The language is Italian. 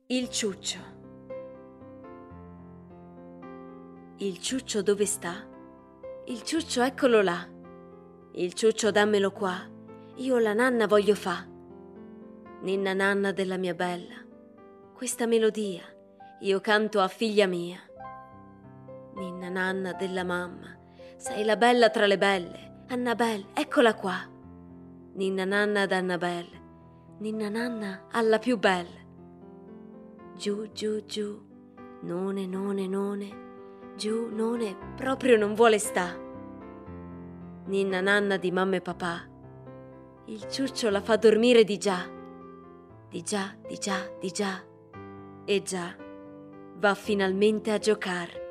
Il ciuccio. Il ciuccio dove sta? Il ciuccio eccolo là. Il ciuccio dammelo qua, io la nanna voglio fa. Ninna nanna della mia bella, questa melodia io canto a figlia mia. Ninna nanna della mamma, sei la bella tra le belle, Annabel, eccola qua. Ninna nanna d'Annabel, ninna nanna alla più bella. Giù, giù, giù, none, none, none, giù, none, proprio non vuole sta. Ninna nanna di mamma e papà, il ciuccio la fa dormire di già, di già, di già, di già, e già va finalmente a giocar.